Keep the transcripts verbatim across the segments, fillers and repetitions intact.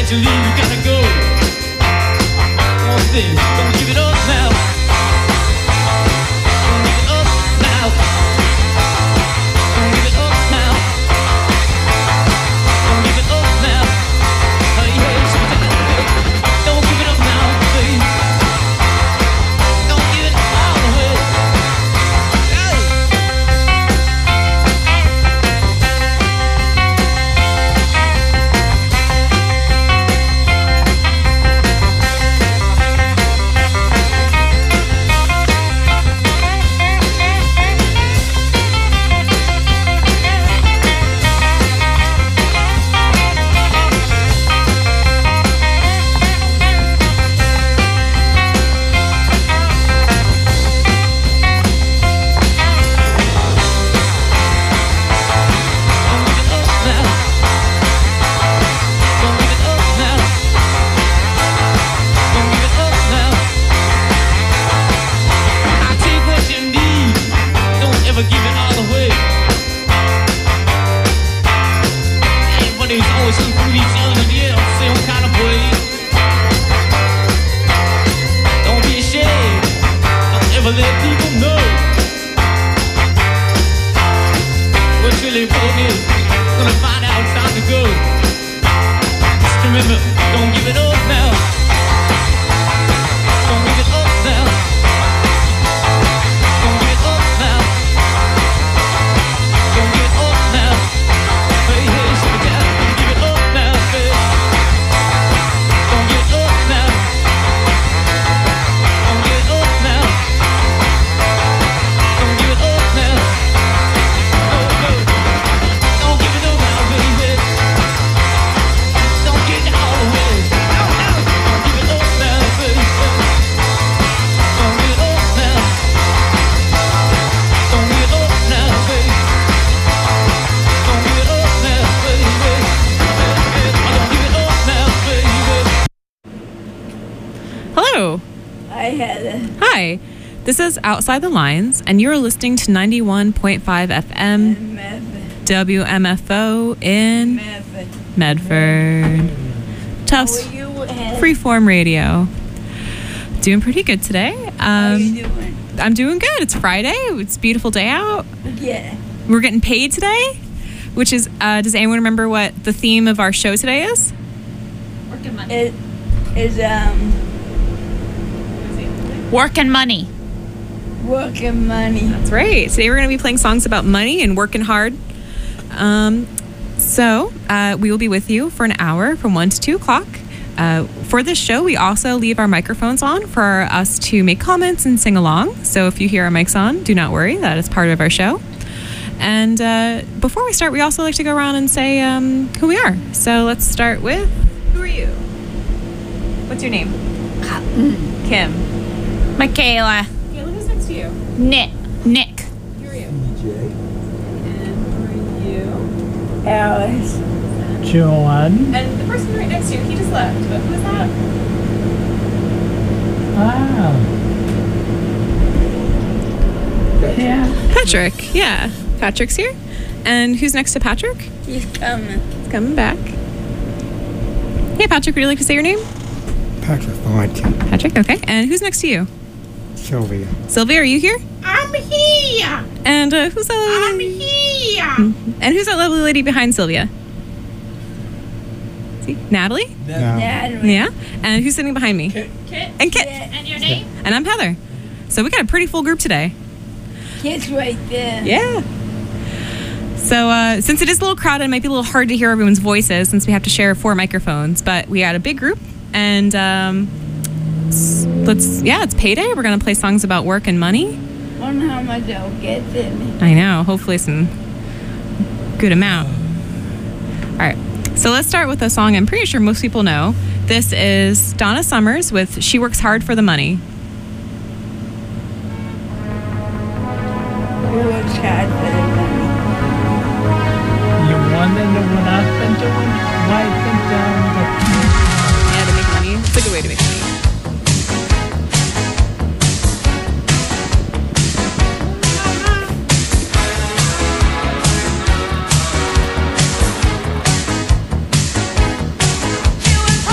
let you leave, you gotta go. One thing, don't give it up now. Don't give it up now. Don't give it up now. Don't give it up now. Hey, hey, don't give it up now, baby. Don't give it all away. Hey. Hi, this is Outside the Lines, and you're listening to ninety-one point five F M W M F O in Medford. Tufts Freeform Radio. Doing pretty good today. Um, How are you doing? I'm doing good. It's Friday. It's a beautiful day out. Yeah. We're getting paid today, which is, uh, does anyone remember what the theme of our show today is? Working money. It is, um... Working money. Working money. That's right. Today we're going to be playing songs about money and working hard. Um, so uh, we will be with you for an hour from one to two o'clock. Uh, for this show, we also leave our microphones on for us to make comments and sing along. So if you hear our mics on, do not worry. That is part of our show. And uh, before we start, we also like to go around and say um, who we are. So let's start with, who are you? What's your name? Kim. Michaela. Michaela, who's next to you? Nick. Nick. Who are you? D J. And who are you? Alice. John. And the person right next to you, he just left. But who is that? Wow. Yeah. Patrick. Yeah. Patrick's here. And who's next to Patrick? He's coming. He's coming back. Hey, Patrick, would you like to say your name? Patrick Thornton. Patrick, okay. And who's next to you? Sylvia. Sylvia, are you here? I'm here. And uh, who's that? I'm here. And who's that lovely lady behind Sylvia? See? Natalie? No. Natalie. Yeah. And who's sitting behind me? Kit. And Kit. And your name? And I'm Heather. So we got a pretty full group today. Kit's right there. Yeah. So uh, since it is a little crowded, it might be a little hard to hear everyone's voices since we have to share four microphones. But we got a big group. And um, let's, yeah, it's payday. We're going to play songs about work and money. Wonder how much I'll get in. I know. Hopefully some good amount. All right. So let's start with a song I'm pretty sure most people know. This is Donna Summers with She Works Hard for the Money. Who works hard for the money? You want to know what I've been doing? Wiping down the... Yeah, to make money. It's a good way to make money. She was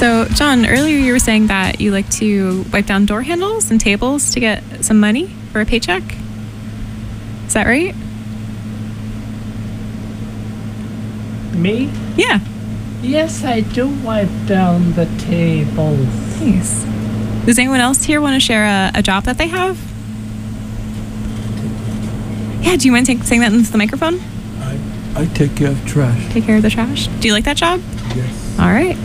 So, John, earlier you were saying that you like to wipe down door handles and tables to get some money for a paycheck. Is that right? Me? Yeah. Yes, I do wipe down the tables. Nice. Does anyone else here want to share a, a job that they have? Yeah, do you want to take, saying that into the microphone? I, I take care of trash. Take care of the trash. Do you like that job? Yes. All right.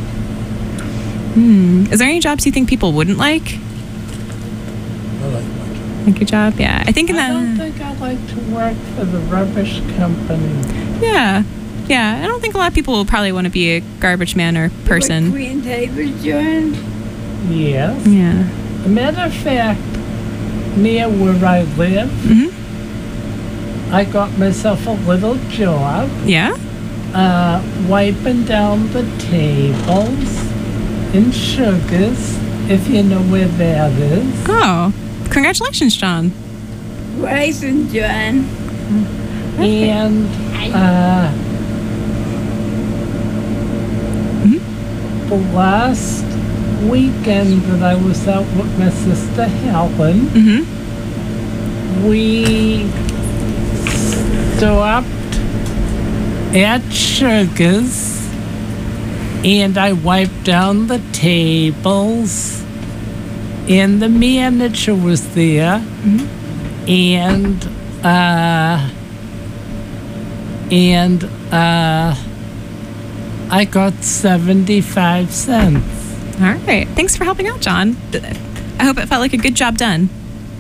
Hmm. Is there any jobs you think people wouldn't like? I like my job. Like your job? Yeah. I think in I don't that. think I'd like to work for the rubbish company. Yeah. Yeah. I don't think a lot of people will probably want to be a garbage man or Like person. Queen Tabor joined. Yes. Yeah. A matter of fact, near where I live, Hmm. I got myself a little job Yeah. uh, wiping down the tables in Sugars, if you know where that is. Oh, congratulations, John. Bryson John. And uh, Mhm. the last weekend that I was out with my sister Helen, Mm-hmm. we stopped at Sugars and I wiped down the tables and the manager was there and uh and uh I got seventy-five cents. All right. Thanks for helping out, John. I hope it felt like a good job done.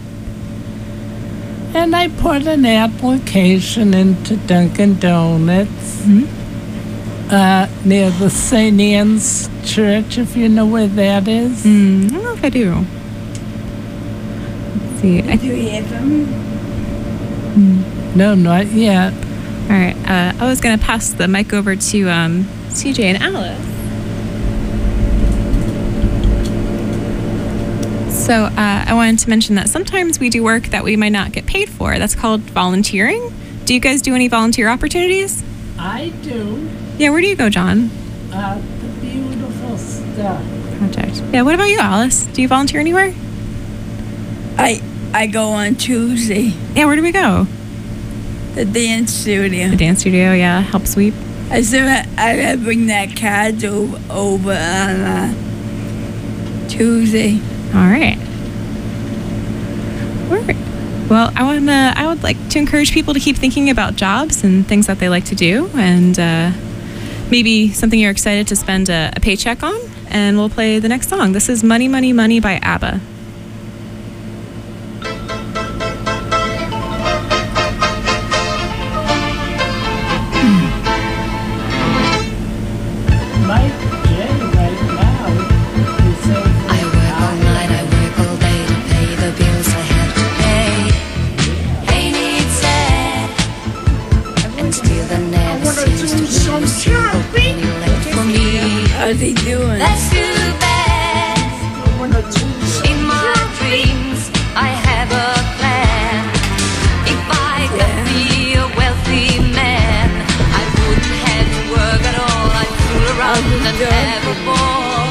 And I put an application into Dunkin' Donuts uh, near the Saint Anne's Church, if you know where that is. Mm, I don't know if I do. Let's see. I Did you hear from him? No, not yet. All right. Uh, I was going to pass the mic over to um, C J and Alice. So uh, I wanted to mention that sometimes we do work that we might not get paid for. That's called volunteering. Do you guys do any volunteer opportunities? I do. Yeah, where do you go, John? Uh, the beautiful stuff. Project. Yeah, what about you, Alice? Do you volunteer anywhere? I I go on Tuesday. Yeah, where do we go? The dance studio. The dance studio, yeah. Help sweep. I said I gotta bring that card over, over on uh, Tuesday. All right. All right. Well, I want to. I would like to encourage people to keep thinking about jobs and things that they like to do, and uh, maybe something you're excited to spend a, a paycheck on. And we'll play the next song. This is "Money, Money, Money" by ABBA. Mike J right now is over I work all night, I work all day to pay the bills I have to pay. Ain't it sad? And still there never seems to be a single penny left for me. How's he doing? That's too bad. In my dreams, I have a plan. If I could be a wealthy man, I wouldn't have to work at all. I'd fool around and have a ball.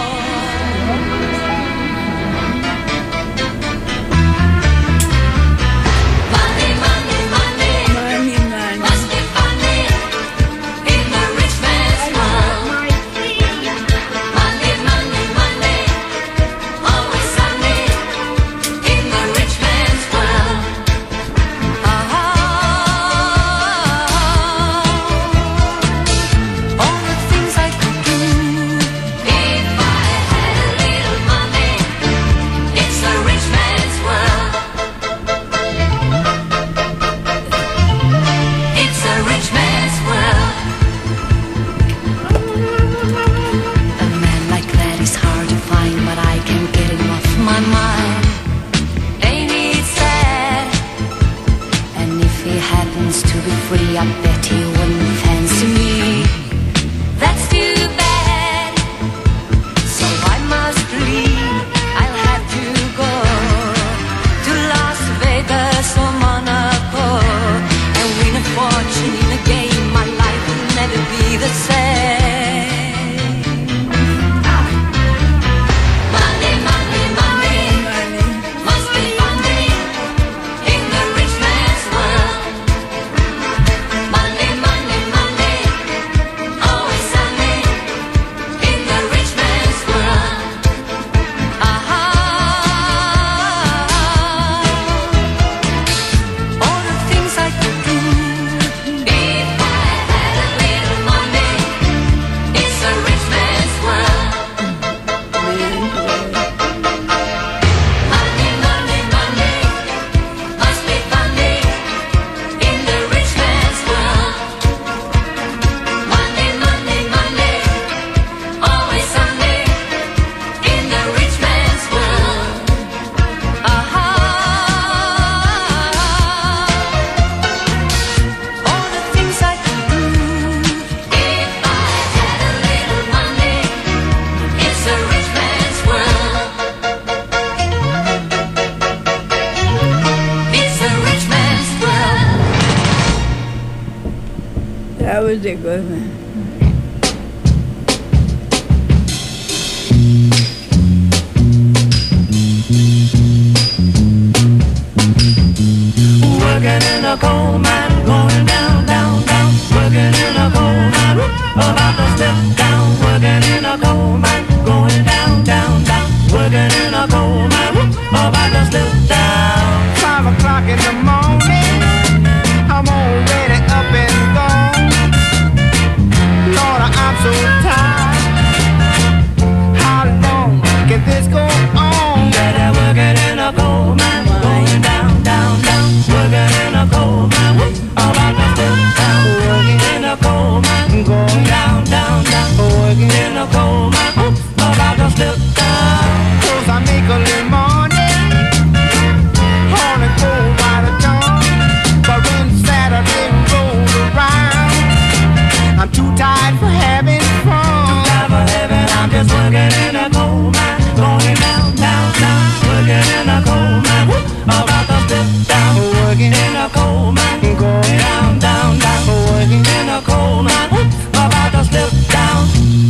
Money, money, money, Money, money. must be funny in the rich man's world. Money, money, money, always sunny in the rich man's world. Oh, all the things I could do if I had a little money. It's a rich man's world. It's a rich man's world. A man like that is hard to find, but I can't get him off my mind. Ain't it sad? And if he happens to be free, I bet he wouldn't fancy me. That's too bad. So I must leave. I'll have to go to Las Vegas or Monaco and win a fortune in a game. My life will never be the same. was a good one. Working in a coal mine, going down, down, down. Working in a coal mine, whoop, about to step down. Working in a coal mine, going down, down, down. Working in a coal mine, whoop, about to step down. Five o'clock in the morning, I'm already up and gone. Lord, I'm so tired. How long can this go on? Better working in a coal mine, going down, down, down. Working in a coal mine, whoop, about to step down. Working in a coal mine, going down, down, down. Working in a coal mine, whoop, about to step down. Cause I make a little money on a coal by the dawn. But when Saturday rolls around, I'm too tired for having fun. Time for heaven, I'm just working in a coal mine, going down, down, down. Working in a coal mine, whoop, about to step down. Working in a coal mine, going down, down, down. Working in a coal mine, whoop, about to step down.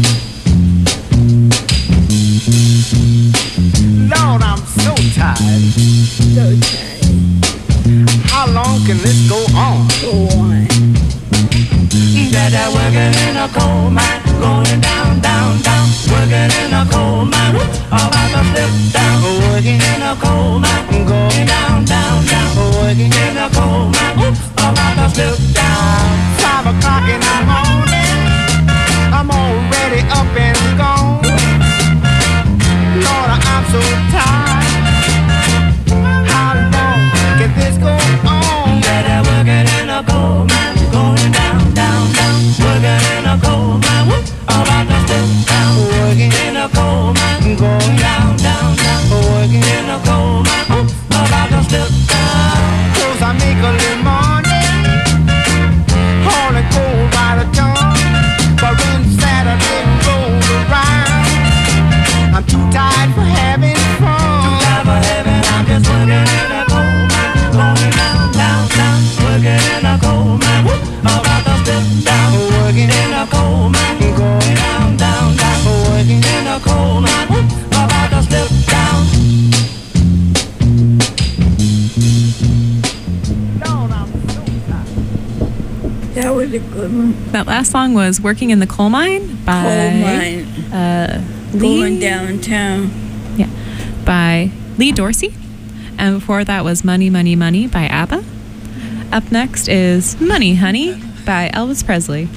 Lord, I'm so tired. So tired. How long can this go on? Go on. Better working in a coal mine, going down, down, down. Working in a coal mine, whoop, about to step down. Working in a coal mine, going down, down, down. Working in a coal mine, whoop, about to step down. Five o'clock in the morning, I'm already up and gone. Lord, I'm so tired. How long can this go on? Better working in a coal mine, going down, down, down. Working in a coal mine, whoop, about to step down. Working in a coal mine, going down, down, down. Working in a coal mine, whoop, about to step down. Cause I make a little money on a coal by the dawn. But when Saturday rolls around, I'm too tired for having fun. Time for heaven, I'm just working in a coal mine, going down, down, down. Working in a coal mine, whoop, about to step down. Working in a coal mine, going down, down, down. Working in a coal mine, whoop, about to step down. Lord, I'm so tired. That was a good one. That last song was Working in the Coal Mine by Coal mine. Uh, Going Lee, downtown. yeah, by Lee Dorsey. And before that was Money, Money, Money by ABBA. Up next is Money, Honey by Elvis Presley.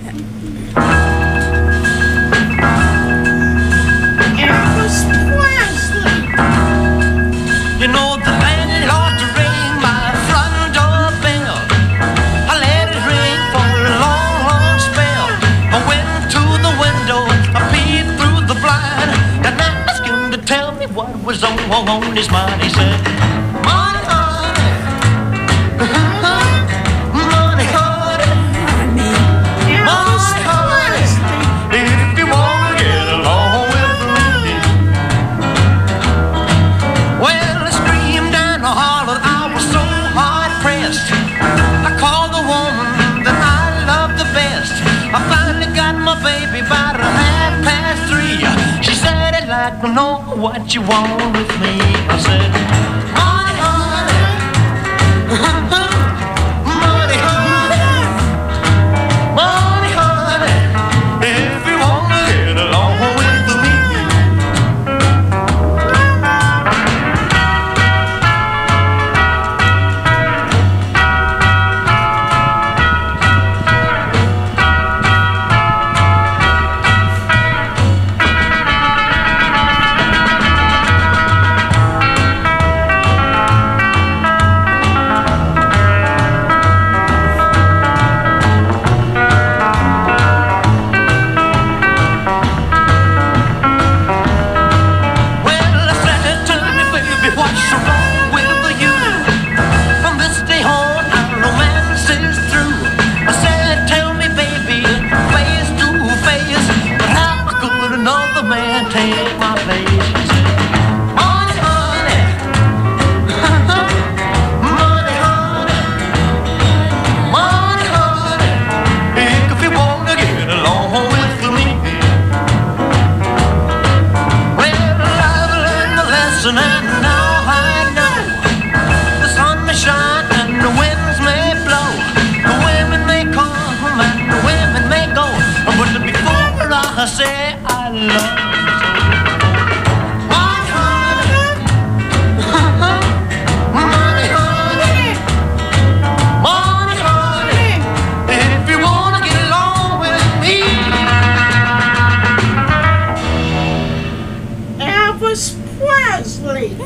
Elvis Presley. You know the landlord to ring my front door bell. I let it ring for a long, long spell. I went to the window, I peeped through the blind, and I asked him to tell me what was on, on his mind. He said, money, honey, money, honey, Elvis money, honey, if you want to get along with me. Well, I screamed and I hollered, I was so hard pressed. I called the woman that I love the best. I finally got my baby by the half past three. She said, I'd like to know what you want with me. I said, money, honey, money, honey, money, honey, if you want to get along with me.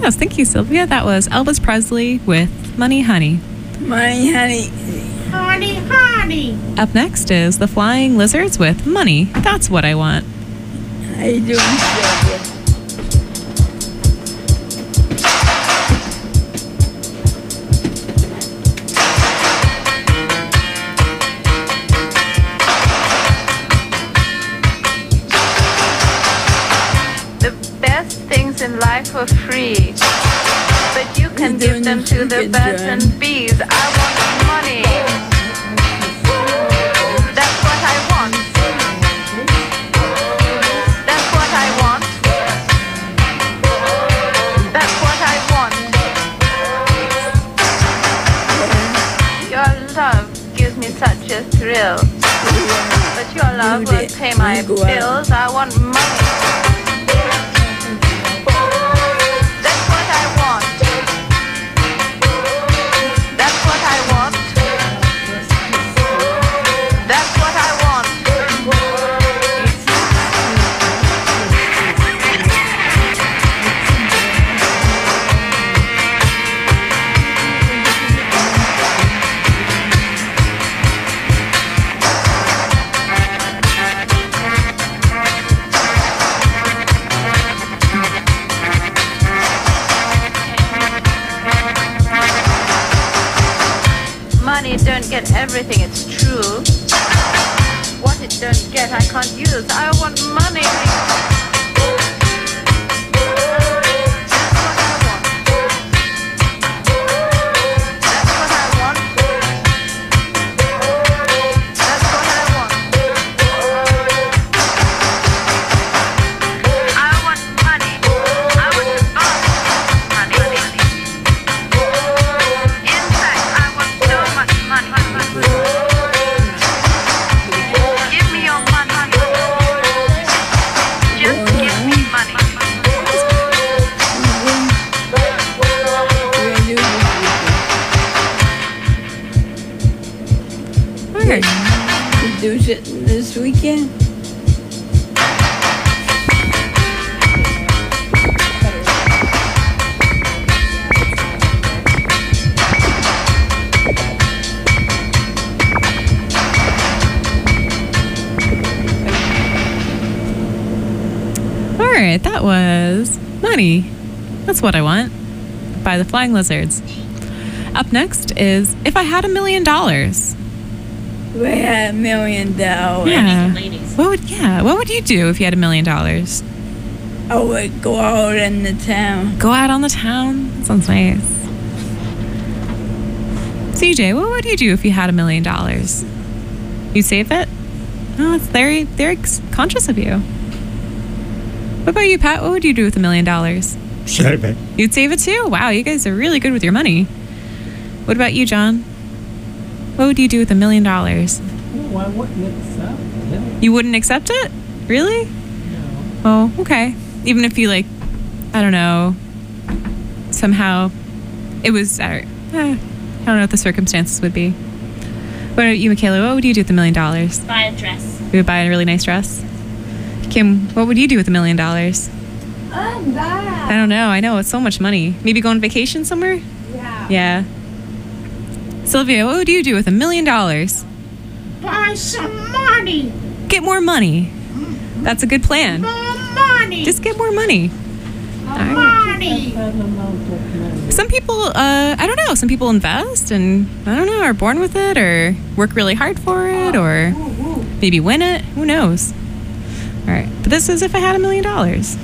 Yes, thank you, Sylvia. That was Elvis Presley with Money Honey. Money, honey. Honey, honey. Up next is the Flying Lizards with Money. That's what I want. How you doing, Sylvia? The best things in life are free, but you can You're give doing them the to the freaking birds drum. and bees. I want money. That's what I want. That's what I want. That's what I want. Your love gives me such a thrill, but your love Dude, won't pay my you go out. bills. I want money. That's what I want. That's what I want. That's what I want. Money don't get everything, it's true. What it don't get, I can't use. I want money. That's what I want. That's what I want. I want money. I want to buy money. In fact, I want so much money. Give me your money. Just give me money. We're gonna do this weekend. All right. You do something this weekend? All right, that was Money. That's what I want by the Flying Lizards. Up next is If I Had a Million Dollars. We had a million dollars. Yeah. What would yeah? What would you do if you had a million dollars? I would go out in the town. Go out on the town. That sounds nice. C J, what would you do if you had a million dollars? You'd save it? Oh, it's very, very conscious of you. What about you, Pat? What would you do with a million dollars? Save it. You'd save it too? Wow, you guys are really good with your money. What about you, John? What would you do with a million dollars? Oh, I wouldn't accept it. You wouldn't accept it? Really? No. Oh, okay. Even if you, like, I don't know, somehow it was, uh, eh, I don't know what the circumstances would be. What about you, Michaela? What would you do with a million dollars? Buy a dress. You would buy a really nice dress? Kim, what would you do with a million dollars? I don't know. I know. It's so much money. Maybe go on vacation somewhere? Yeah. Yeah. Sylvia, what would you do with a million dollars? Buy some money. Get more money. That's a good plan. More money. Just get more money. money. That amount of money. Some people, uh, I don't know, some people invest and, I don't know, are born with it or work really hard for it or maybe win it. Who knows? All right. But this is If I Had a Million Dollars.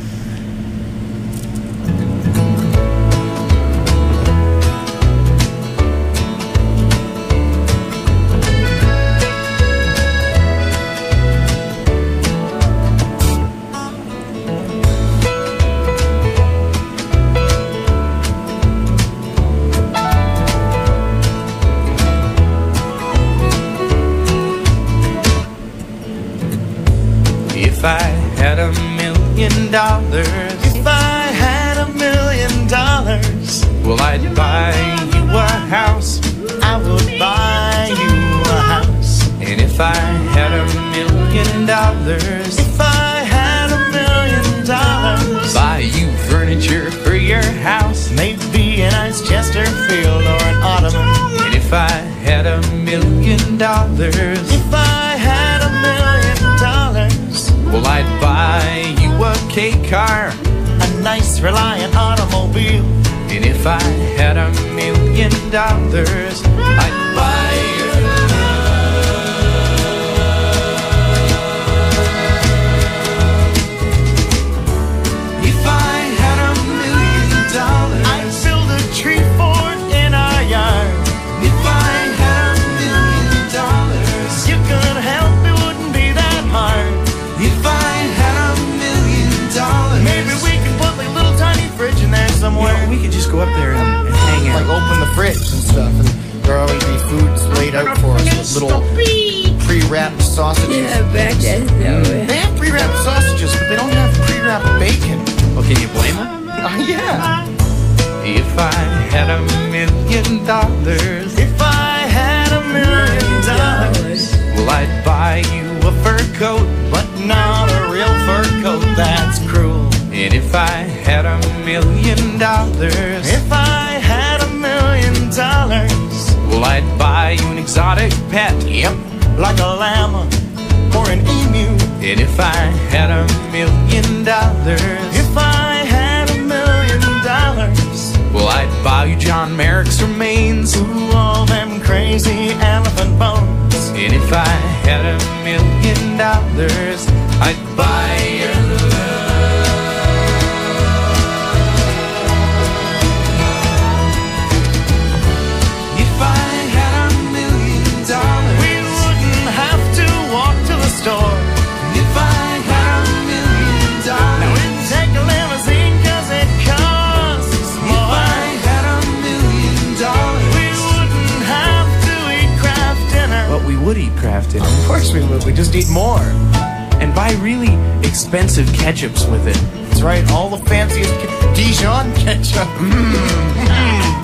If I had a million dollars, if I had a million dollars, well, I'd buy you a house. I would buy you a house. And if I had a million dollars, if I had a million dollars, buy you furniture for your house. nice reliant automobile. And if I had a million dollars, I'd buy your love. If I had a million dollars, I'd build a tree fort in our yard. If I had a million dollars, you could help, it wouldn't be that hard. If I had a million dollars, maybe we could put like a little tiny fridge in there somewhere. You know, we could just go up there and, and hang out. Like open the fridge and stuff, and there'll always be foods laid out for us with little pre-wrapped sausages. Yeah, back there. Mm. They have pre-wrapped sausages, but they don't have pre-wrapped bacon. Well, can you blame them? Uh, yeah. If I had a million dollars, if I had a million dollars, well, I'd buy you a fur coat, but not a real fur coat, that's cruel. And if I had a million dollars, if I had a million dollars, well, I'd buy you an exotic pet, yep, like a llama or an emu. And if I had a million dollars, if I had a million dollars, well, I'd buy you John Merrick's remains, ooh, all them crazy elephant bones. And if I had a million dollars, I'd buy your love. If I had a million dollars, we wouldn't have to walk to the store. If I had a million dollars, now we'd take a limousine 'cause it costs more. If I had a million dollars, we wouldn't have to eat Kraft dinner. But we would eat Kraft dinner. Of course we would, we just eat more. And buy really expensive ketchups with it. That's right, all the fanciest ke- Dijon ketchup. Mm.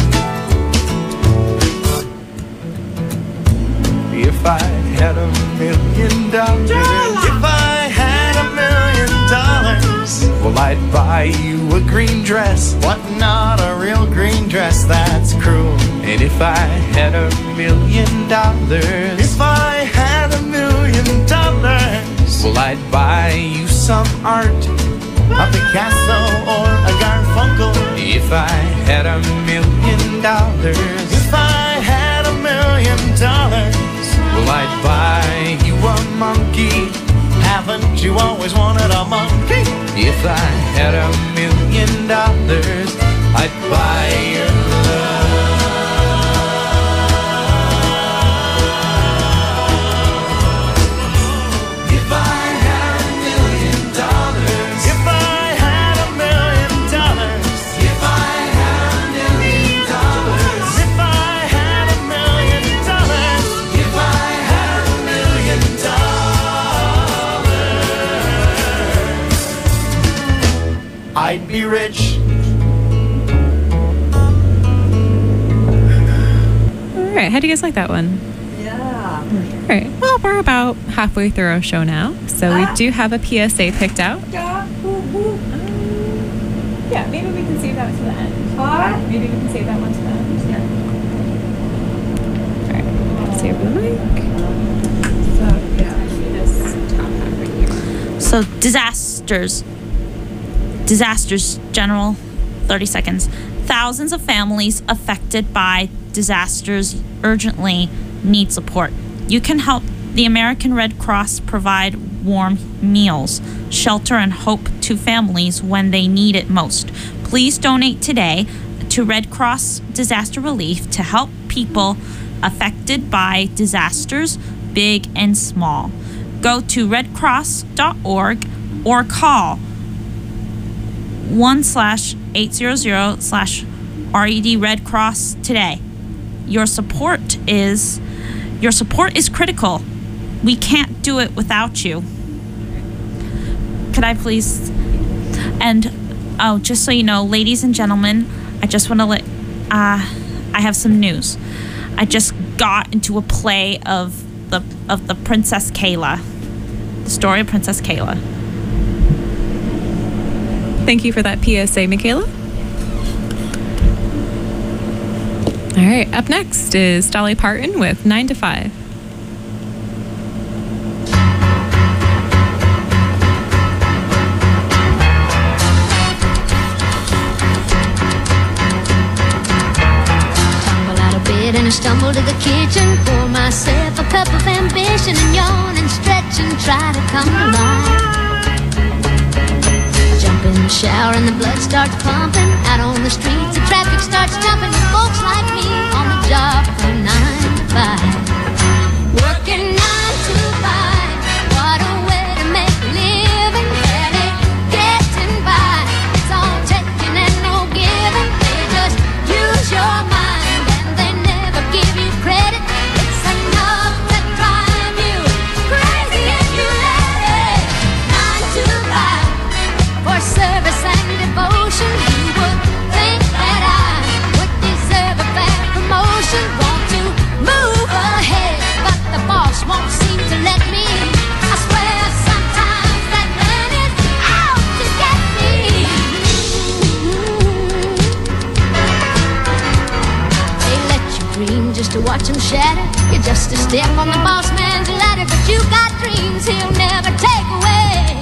If I had a million dollars, if I had a million dollars, well, I'd buy you a green dress, but not a real green dress, that's cruel. And if I had a million dollars, if I had a million dollars, well, I'd buy you some art, a Picasso or a Garfunkel. If I had a million dollars, if I had a million dollars, well, I'd buy you a monkey. Haven't you always wanted a monkey? If I had a million dollars, I'd buy your love. If I had a million dollars, if I had a million dollars, if I had a million dollars, if I had a million dollars, if I had a million dollars, I'd be rich. All right, how do you guys like that one? Yeah. All right, well, we're about halfway through our show now, so we do have a P S A picked out. Yeah. Woo-hoo. Yeah, maybe we can save that to the end. What? Maybe we can save that one to the end. Yeah. All right, save the mic. So, yeah, I see this top hat right here. So disasters. Disasters, General, thirty seconds. Thousands of families affected by disasters urgently need support. You can help the American Red Cross provide warm meals, shelter, and hope to families when they need it most. Please donate today to Red Cross Disaster Relief to help people affected by disasters, big and small. Go to red cross dot org or call one slash eight hundred slash RED Red Cross today. Your support is your support is critical. We can't do it without you. Could I please? And oh, just so you know, ladies and gentlemen, I just want to let uh, I have some news. I just got into a play of the of the Princess Kayla, the story of Princess Kayla. Thank you for that P S A, Michaela. All right, up next is Dolly Parton with nine to five. bed and I stumble to the kitchen, pour myself a cup of ambition and yawn and stretch and try to come alive. Jump in the shower and the blood starts pumping. Out on the streets, the traffic starts jumping with folks like me on the job from nine to five. Working nine to five, what a way to make a living. Barely getting by, it's all taking and no giving. They just use your mind and they never give you credit. It's enough to drive you crazy if you let it. Nine to five, for service and devotion. You would think that I would deserve a bad promotion. Want to move ahead, but the boss won't seem to let me. I swear sometimes that man is out to get me. They let you dream just to watch him shatter. You're just a step on the boss man's ladder, but you got dreams he'll never take away.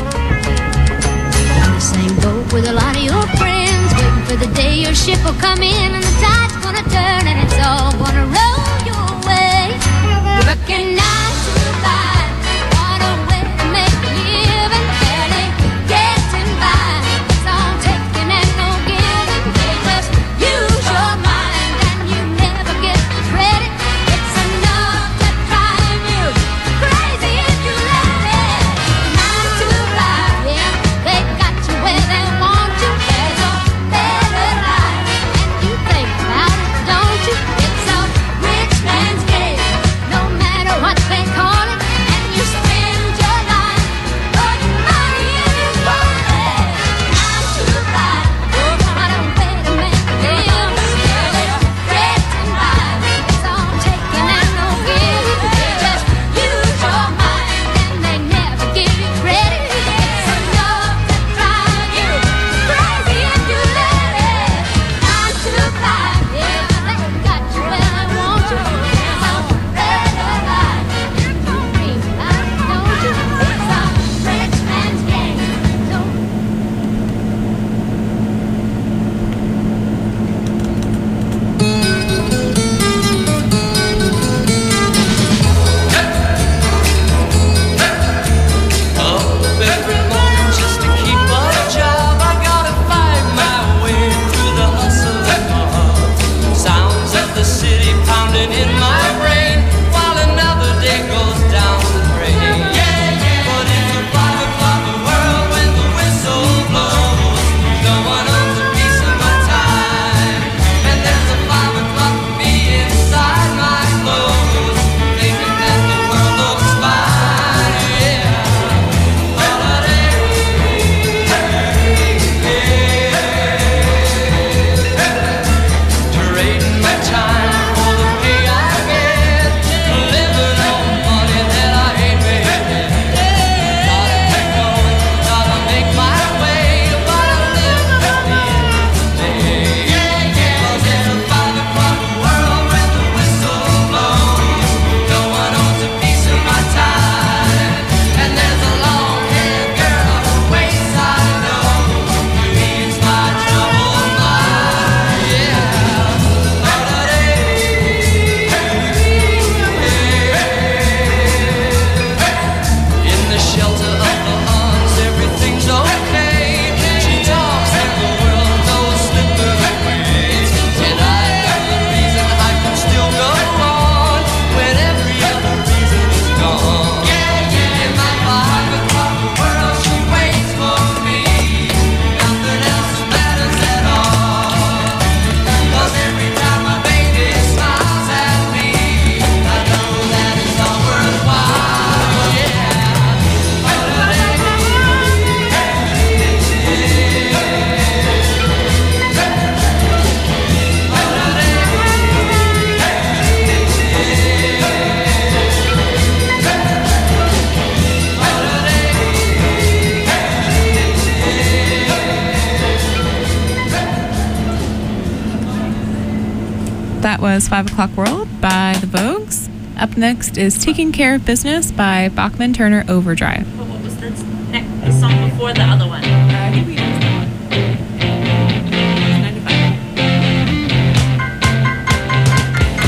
On the same boat with a lot of your friends, waiting for the day your ship will come in and the tide's gonna turn and it's all gonna roll your way. Working nine to five, what a way to make a living. Barely getting by, it's all taking and no giving. They just use your mind and you never get the credit. It's enough to drive you crazy if you let it. Nine to five, yeah, they got you where they want you. There's a better life, and you think about it, don't you? It's a rich man's game, no matter what they call it. And you spend your life putting money in your wallet. Nine to five, what a way to make a living. Barely getting by, it's all taking and no giving. They just use your mind and they never give you credit. It's enough to drive you crazy if you let it. Nine to five, yeah, they got you where they want you. It's a better life, you dream about it, don't you? It's a rich man's game, don't Up every morning just to keep a job. I gotta find my way through the hustle and mob. Sounds of the city pounding in my brain while another day goes down the drain. But it's a five o'clock world when the whistle blows. No one owns a piece of my time, and there's a five o'clock for me inside my clothes, thinking that the world looks fine. Yeah. Trading my time for the pay I get, living on money that I ain't made yet. Gotta keep going, gotta make my way, but I live at the end of the day. 'Cause it's a five o'clock world when the whistle blows. No one owns a piece of my time, and there's a long-haired girl who waits I know, who needs my trouble mind. Yeah. In the shelter of the arms, everything's okay. She talks and the world goes slipping away. And I am the reason I can still go on when every other reason is gone. In my five o'clock world, she waits for me. Nothing else matters at all. 'Cause every time my baby smiles at me, I know that it's all worthwhile. Yeah. That was Five O'Clock World by the Vogues. Up next is Taking Care of Business by Bachman Turner Overdrive. What was the next the song before the other one? I think we used that one. ninety-five.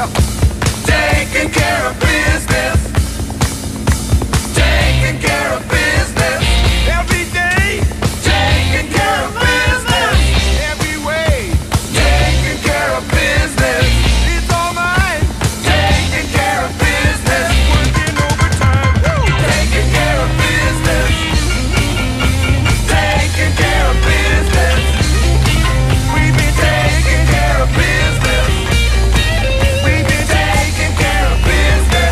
myself. Taking care of business. Taking care of business. Every day. Taking care of business. Every way. Taking care of business. It's all mine. Taking care of business. Working overtime. Taking care of business. Taking care of business. We've been taking care of business. We've been taking care of business.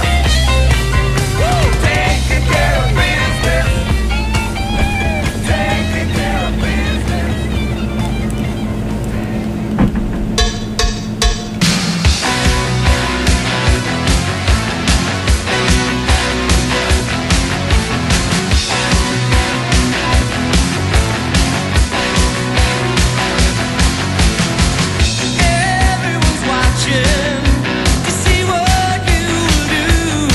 Taking care of business. Taking care of business. Everyone's watching to see what you do.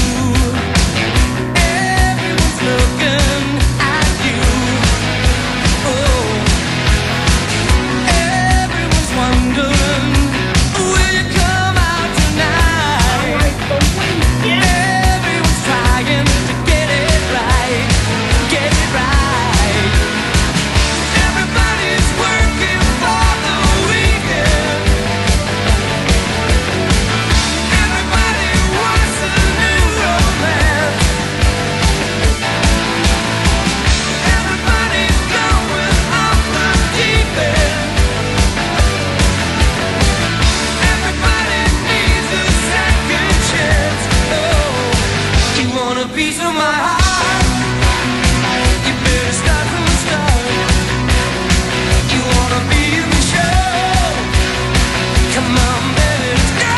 Everyone's looking at you. Oh, everyone's wondering, will you come out tonight? Everyone's trying to get it right, get it right. Everybody's working for the weekend. Everybody wants a new romance. Everybody's going off the deep end. Everybody needs a second chance. Oh, you want a piece of my heart? You better start from the start. You wanna be in the show? Come on, baby, let's go.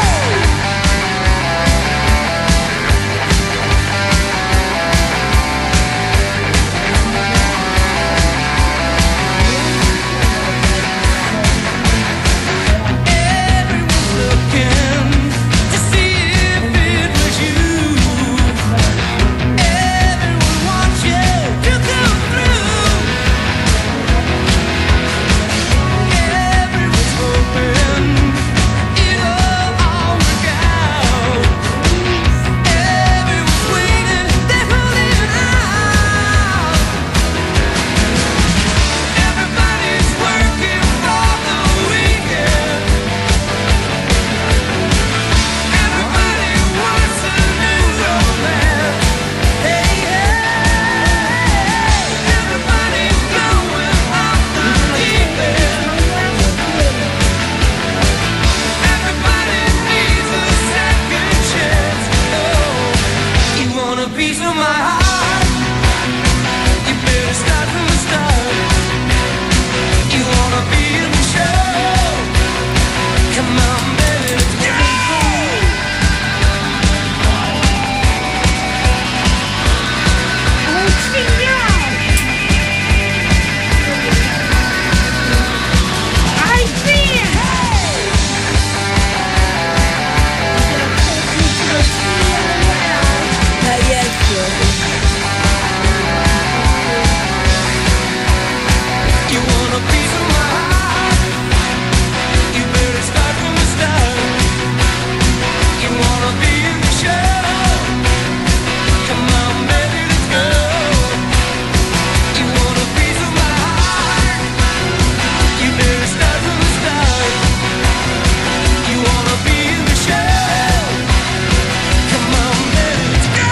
Everyone's looking to see if it was you. Everyone wants you to come through. Everyone's hoping it'll all work out. Everyone's waiting, they're holding out. Everybody's working for the weekend. Everybody wants a new romance. Hey, hey, everybody's going off the deep end. Everybody needs a second chance. Oh, you want a piece of my heart? You better start from the start. You wanna be in the show? Come on, baby, let's go. You want a piece of my heart? You better start from the start. You wanna be in the show? Come on, baby, let's go. You want a piece of my heart? You better start from the start. You wanna be in the show? Come on, baby, let's go.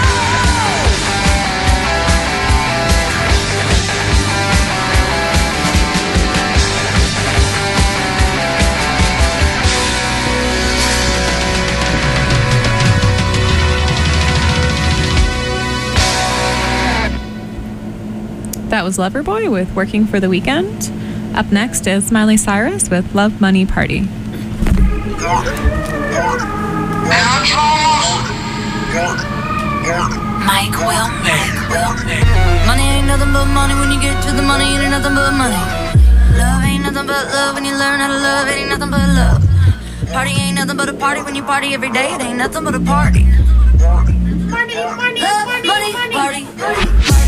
That was Loverboy with Working for the Weekend. Up next is Miley Cyrus with Love Money Party. Mike Wilmer. Money ain't nothing but money when you get to the money, it ain't nothing but money. Love ain't nothing but love when you learn how to love, it ain't nothing but love. Party ain't nothing but a party when you party every day, it ain't nothing but a party. Money, money, Love, money, money, money. party, party.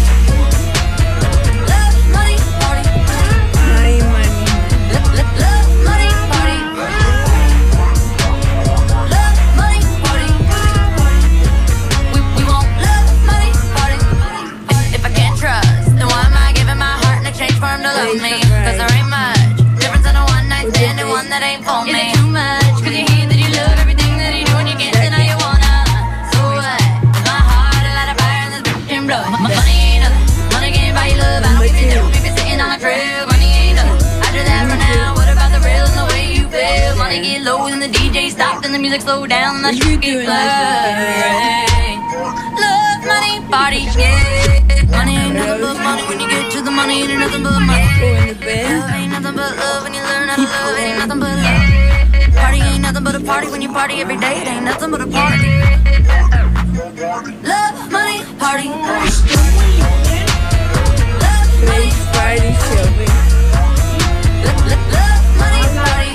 Love, money, party. Money, money. Love, love, love, money, party. Love, music slow down and the street get blurry. Love, money, party, yeah. Money ain't nothing but money. When you get to the money, it ain't nothing but money. Love ain't nothing but love. When you learn how to love, it ain't nothing but love. Party ain't nothing but a party. When you party every day, it ain't nothing but a party. Love, money, party. Love, money, party, Shelby. Love, money, party.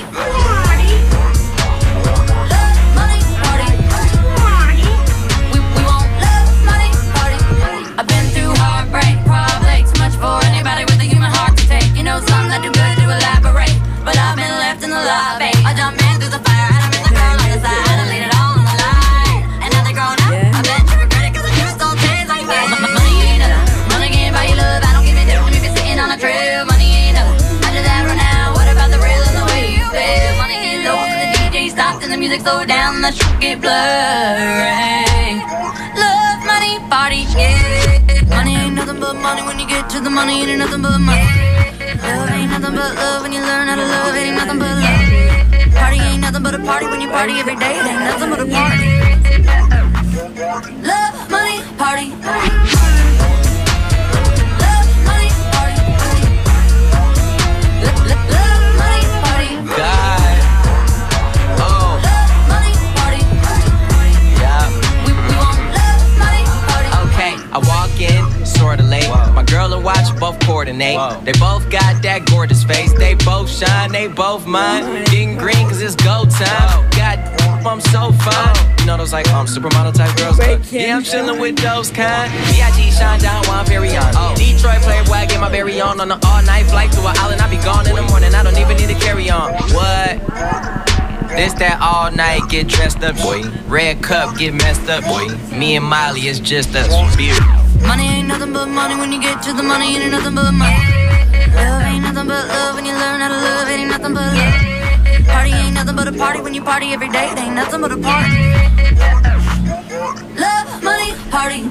Love, money, party. We, we want love, money, party. I've been through heartbreak, problems, much for anybody with a human heart to take. You know something that do good to elaborate, but I've been left in the lobby. I jumped in through the fire and I met the girl on the side. I laid it all on the line, and now they're grown up. I bet you regret it 'cause the truth don't taste like that. Money ain't nothing, money can't buy you love. I don't give a damn if you're sitting on a trail. Money ain't nothing, I just have right now. What about the real and the way you feel? Money get low and the D J stopped and the music slowed down and the shit get blurry. Love, money, party, yeah. Money ain't nothing but money. When you get to the money, it ain't nothing but money. Love ain't nothing but love. When you learn how to love, it ain't nothing but love. Party ain't nothing but a party. When you party every day, it ain't nothing but a party. Love, money, party. Love, money, party. Love, love, love, money, party. God. Oh. Love, money, party. Yeah. We, we want love, money, party. Okay, I walk in, sorta late. My girl and watch both coordinate. Whoa. They both got that gorgeous face. They both shine, they both mine. Getting green cause it's go time. God, I'm so fine. You know those like um supermodel type girls? Yeah, I'm chillin' with those kind. B I G shine down while I'm very on. Oh. Detroit playboy, I get my berry on. On an all night flight to an island, I be gone in the morning. I don't even need to carry on. What? This that all night, get dressed up, boy. Red cup, get messed up, boy. Me and Miley, it's just us. Beer. Money ain't nothing but money. When you get to the money, it ain't nothing but money. Love ain't nothing but love. When you learn how to love, it ain't nothing but love. Party ain't nothing but a party. When you party every day, it ain't nothing but a party. Love, money, party.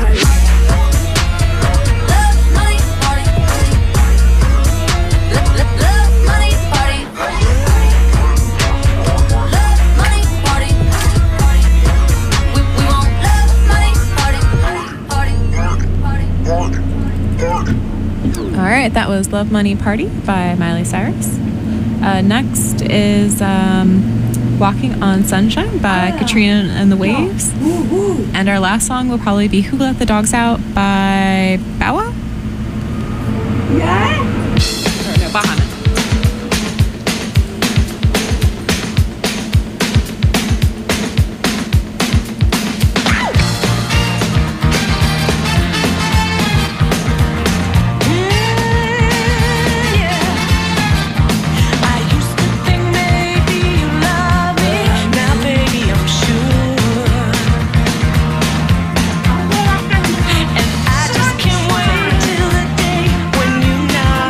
Love, money, party. Love, love, love, money, party. Love, money, party. We, we want love, money, party. Party, party. All right, that was Love Money Party by Miley Cyrus. Uh, next is um, Walking on Sunshine by Katrina and the Waves. And our last song will probably be Who Let the Dogs Out by Bow Wow? Yeah. Or no, Bahamas. When you know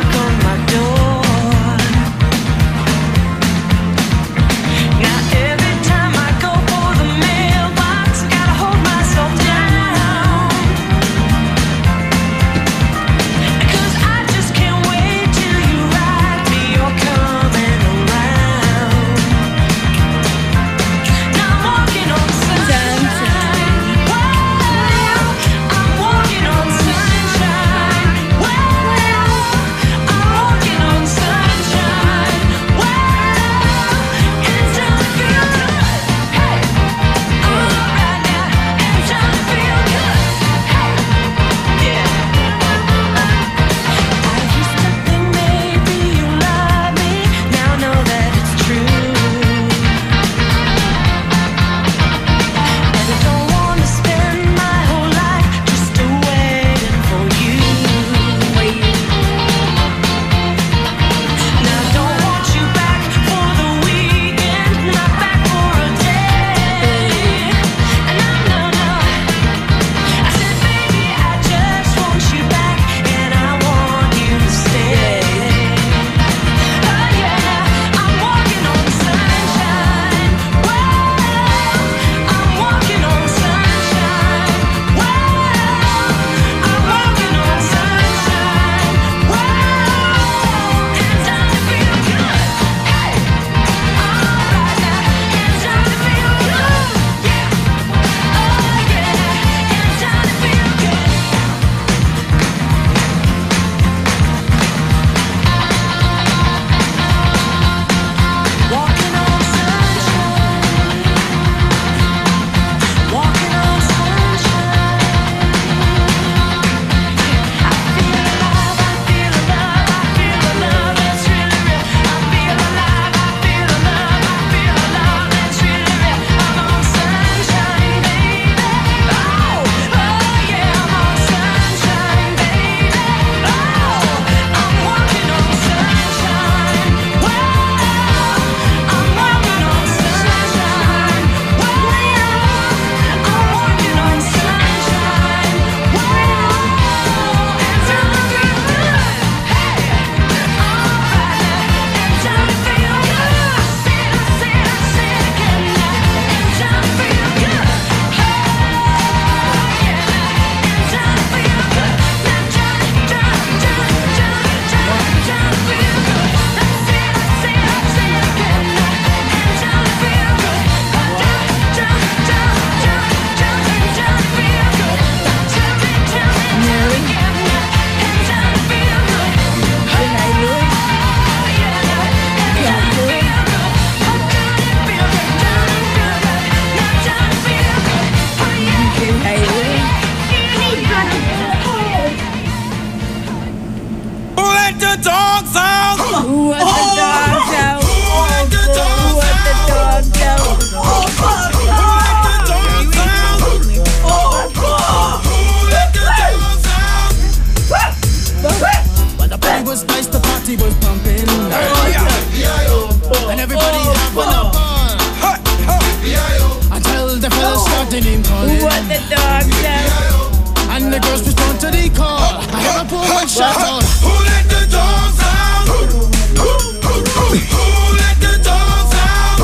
let the dogs out. And the girls respond to the call. I have a poor one shout out. Who let the dogs out? Who let the dogs out?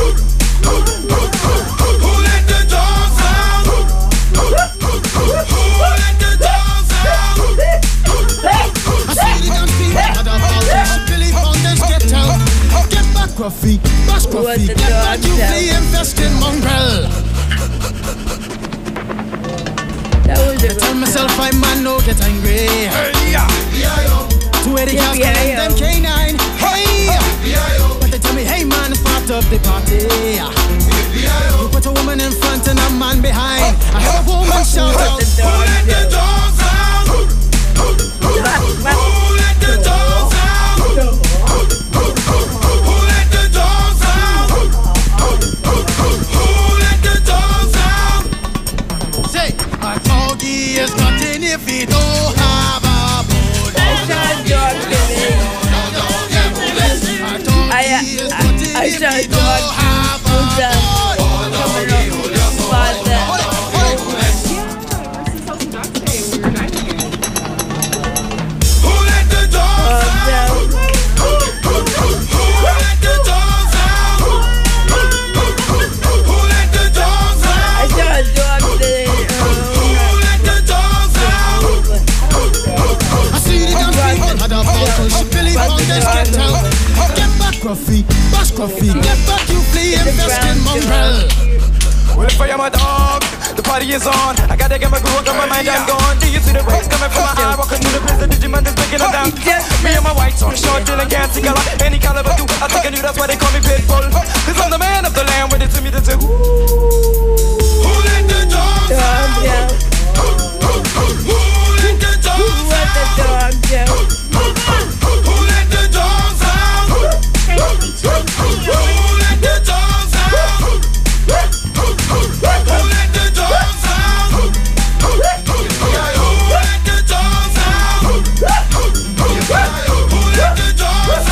Who let the dogs out? Who let the dogs out? I see the damn people had a ball. She believe on this get out. Get back, Gruffy. Bash Gruffy. Get back, you flea infested mongrel. That was I tell myself I man no get angry. Hey, yeah. Two eighty cars calling them K nine. Hey, but they tell me, hey man, start up the party. You put a woman in front and a man behind. I have a woman shout out. Who let the dogs out? Who let the dogs out? Who let the dogs out? Who let the dogs out? Say, a doggy is nothing if he don't have a bone. I saw a dog today. I, I, I saw a dog who's uh, coming up about that. Who let the dogs out? Who let the dogs out? Who let the dogs out? I saw a dog today. Who let the dogs out? I see the damn people had a ball. She believe on this get out. Get back, Gruffy. Bash Gruffy. Get back, you flea infested mongrel. Well, if I am a dog, the party is on. I gotta get my groove on, my mind, I'm gone. Do you see the rays coming from my eye? Walking through the prison, Digimon is breaking them down. Me and my white song, short, dealing, can't see color. Any caliber, do I think I knew that's why they call me Pitbull. Cause I'm the man of the land, with it to me, that's a who. Who let the dogs out? Who let the dogs Let the dogs out. Who let the dogs out? Who let the dogs out? Who let the dogs out? Who let the dogs out? Who let the dogs out? Who let the dogs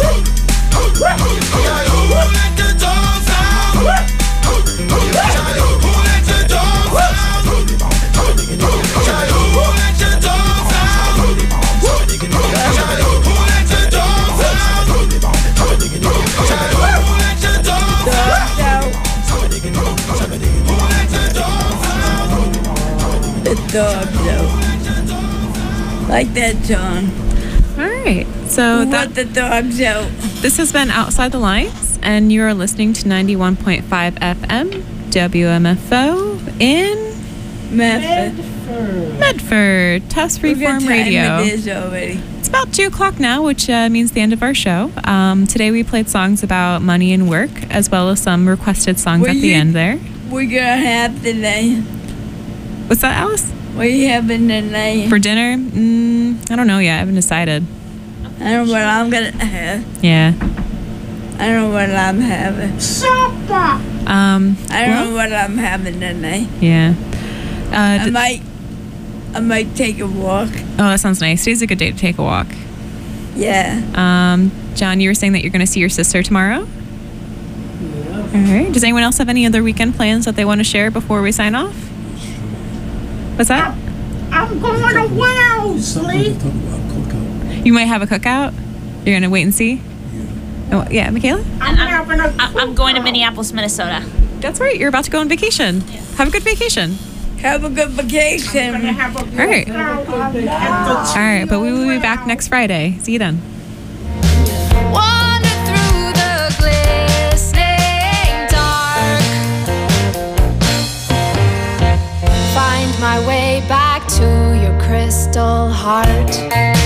The dogs out. Like that song. All right. So Who that let the dogs out. This has been Outside the Lines, and you are listening to ninety-one point five F M W M F O in Medford. Medford, Test Look Freeform what time Radio. it is already. It's about two o'clock now, which uh, means the end of our show. Um, today we played songs about money and work, as well as some requested songs Were at the you- end there. We're gonna have today. What's that, Alice? What are you having tonight? For dinner? Mm, I don't know yet. I haven't decided. I don't know what I'm gonna have. Yeah. I don't know what I'm having. Supper. Um, I don't well, know what I'm having tonight. Yeah. Uh, I d- might. I might take a walk. oh, that sounds nice. Today's a good day to take a walk. Yeah. Um, John, you were saying that you're going to see your sister tomorrow? All right. Does anyone else have any other weekend plans that they want to share before we sign off? What's that? I'm going to Wellesley. You might have a cookout? You're going to wait and see? Oh, yeah, Michaela? I'm having a I- I'm going to Minneapolis, Minnesota. That's right. You're about to go on vacation. Have a good vacation. Have a good vacation. I'm gonna have a All right. All right, but we will be back next Friday. See you then. Wander through the glistening dark. Find my way back to your crystal heart.